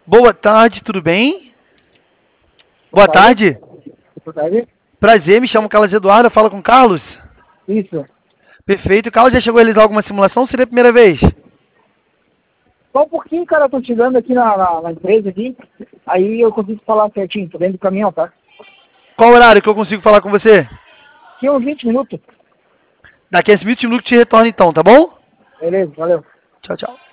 Boa tarde, tudo bem? Boa tarde. Boa tarde. Prazer, me chamo Carlos Eduardo, fala com o Carlos. Isso. Perfeito. O Carlos já chegou a realizar alguma simulação ou seria a primeira vez? Só um pouquinho, cara, eu tô chegando aqui na empresa aqui, aí eu consigo falar certinho, tô dentro do caminhão, tá? Qual horário que eu consigo falar com você? Aqui uns 20 minutos. Daqui a 20 minutos te retorno então, tá bom? Beleza, valeu. Tchau, tchau.